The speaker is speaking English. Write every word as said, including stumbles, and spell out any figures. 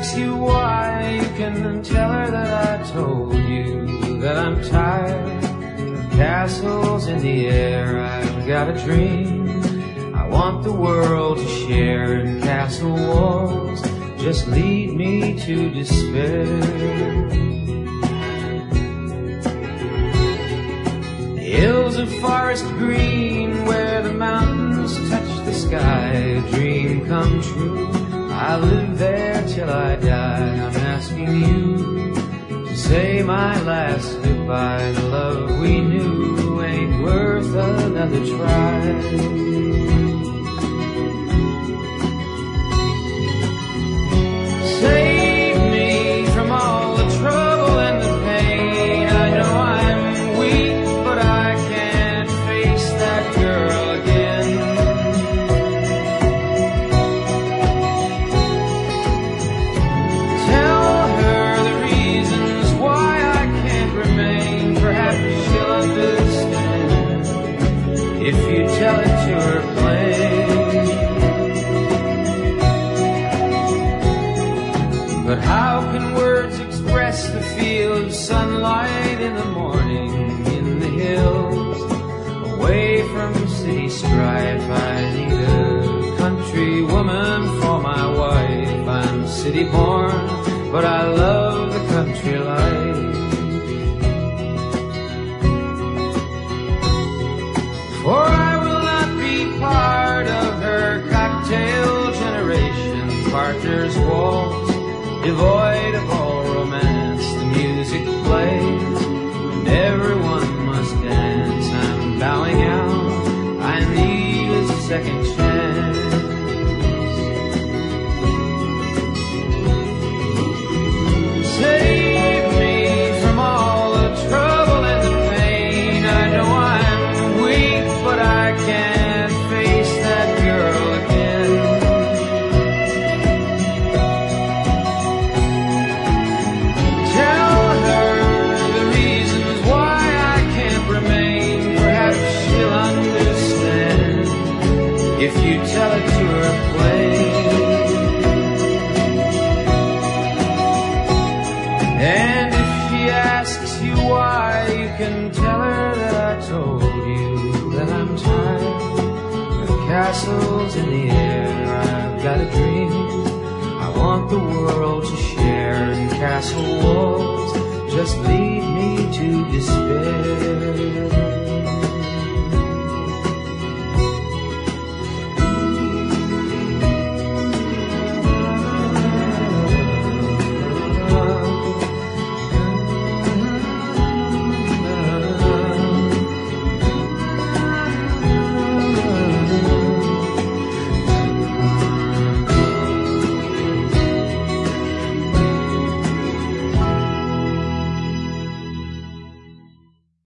asks you why, you can tell her that I told you that I'm tired of castles in the air. I've got a dream I want the world to share, and castle walls just lead me to despair. The hills of forest green where the mountains touch the sky, a dream come true. I live there till I die. I'm asking you to say my last goodbye. The love we knew ain't worth another try. Save me from all the trouble and the pain. I know I'm weak, but I can't face that girl again. Tell her the reasons why I can't remain. Perhaps she'll understand if you tell it to her plain. But how can words express the feel of sunlight in the morning in the hills, away from city strife? I need a country woman for my wife. I'm city born, but I love the country life. For I will not be part of her cocktail generation. Partners waltz, devoid of all romance. The music plays and everyone must dance. I'm bowing out, I need a second chance. Save me from all the trouble and the pain. I know I'm weak, but I can't face that girl again. If you tell it to her plain, and if she asks you why, you can tell her that I told you that I'm tired of castles in the air. I've got a dream I want the world to share, and castle walls just lead me to despair.